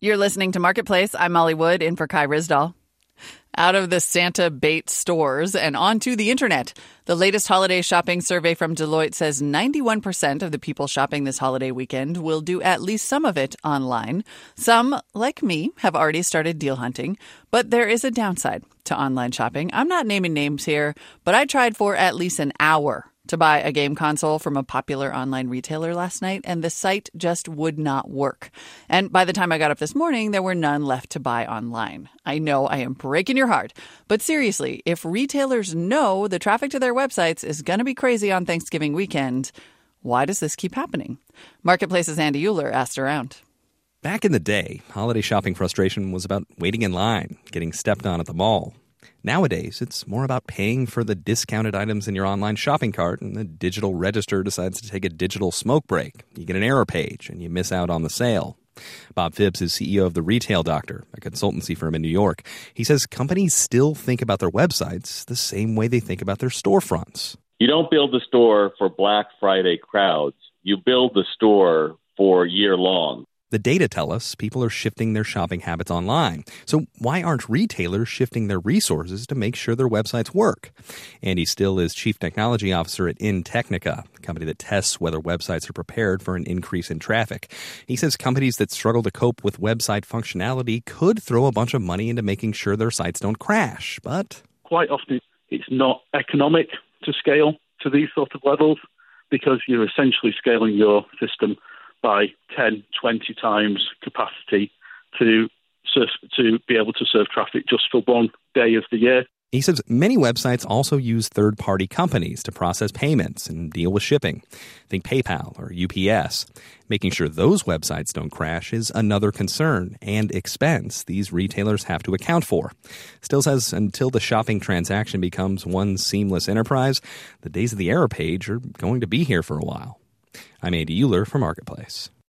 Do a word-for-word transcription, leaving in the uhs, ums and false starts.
You're listening to Marketplace. I'm Molly Wood, in for Kai Risdall. Out of the Santa bait stores and onto the internet. The latest holiday shopping survey from Deloitte says ninety-one percent of the people shopping this holiday weekend will do at least some of it online. Some, like me, have already started deal hunting. But there is a downside to online shopping. I'm not naming names here, but I tried for at least an hour to buy a game console from a popular online retailer last night, and the site just would not work. And by the time I got up this morning, there were none left to buy online. I know I am breaking your heart, but seriously, if retailers know the traffic to their websites is going to be crazy on Thanksgiving weekend, why does this keep happening? Marketplace's Andy Euler asked around. Back in the day, holiday shopping frustration was about waiting in line, getting stepped on at the mall. Nowadays, it's more about paying for the discounted items in your online shopping cart, and the digital register decides to take a digital smoke break. You get an error page, and you miss out on the sale. Bob Phibbs is C E O of The Retail Doctor, a consultancy firm in New York. He says companies still think about their websites the same way they think about their storefronts. You don't build the store for Black Friday crowds. You build the store for year long. The data tell us people are shifting their shopping habits online. So why aren't retailers shifting their resources to make sure their websites work? Andy Still is Chief Technology Officer at InTechnica, a company that tests whether websites are prepared for an increase in traffic. He says companies that struggle to cope with website functionality could throw a bunch of money into making sure their sites don't crash, but quite often it's not economic to scale to these sort of levels because you're essentially scaling your system by ten, twenty times capacity to serve, to be able to serve traffic just for one day of the year. He says many websites also use third-party companies to process payments and deal with shipping. Think PayPal or U P S. Making sure those websites don't crash is another concern and expense these retailers have to account for. Still says until the shopping transaction becomes one seamless enterprise, the days of the error page are going to be here for a while. I'm Andy Euler for Marketplace.